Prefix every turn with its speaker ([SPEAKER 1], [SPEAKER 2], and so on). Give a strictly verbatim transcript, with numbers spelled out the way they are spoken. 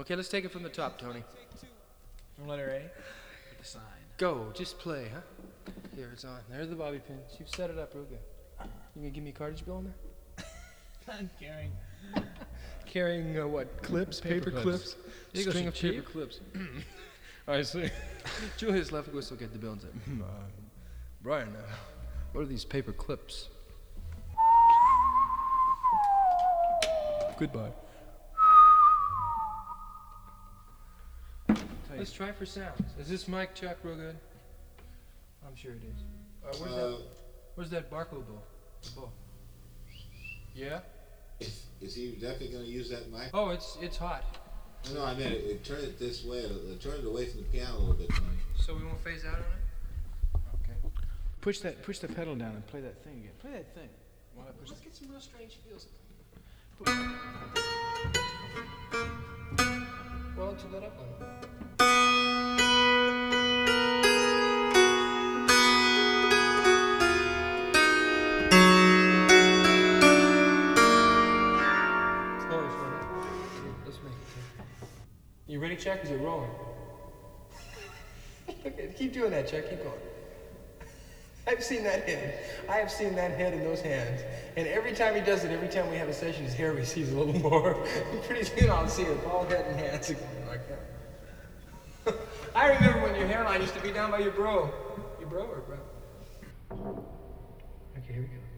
[SPEAKER 1] Okay, let's take it from the top, Tony.
[SPEAKER 2] From letter A? With the sign.
[SPEAKER 1] Go, just play, huh? Here, it's on. There's the bobby pins. You've set it up real good. You gonna give me a cartridge bill in there?
[SPEAKER 2] I'm carrying.
[SPEAKER 1] Carrying uh, what? Clips? Paper,
[SPEAKER 2] Paper
[SPEAKER 1] clips?
[SPEAKER 2] clips. You go
[SPEAKER 1] String
[SPEAKER 2] so
[SPEAKER 1] of paper
[SPEAKER 2] cheap?
[SPEAKER 1] clips. I see. Julius Lefkowitz will get the bill and say, "Hmm, uh, Brian, uh, what are these paper clips? Goodbye. Let's try for sounds. Is this mic check real good? I'm sure it is. Uh, where's,
[SPEAKER 3] Uh,
[SPEAKER 1] that, where's that Barco bow? The bow. Yeah?
[SPEAKER 3] Is, is he definitely going to use that mic?
[SPEAKER 1] Oh, it's it's hot.
[SPEAKER 3] No, I meant it, it, turn it this way. Uh, turn it away from the piano a little bit, Tony.
[SPEAKER 1] So we won't phase out on it? Okay.
[SPEAKER 2] Push that, push the pedal down and play that thing again. Play that thing. While I push
[SPEAKER 1] Let's get some real strange feels. Why don't you let up on it? Close, right? Let's make it. You ready, Chuck? Is it rolling? Okay, keep doing that, Chuck. Keep going. I've seen that head. I have seen that head in those hands. And every time he does it, every time we have a session, his hair recedes a little more. Pretty soon I'll see a bald head and hands again like that. I remember when your hairline used to be down by your bro. Your bro or bro? Okay, here we go.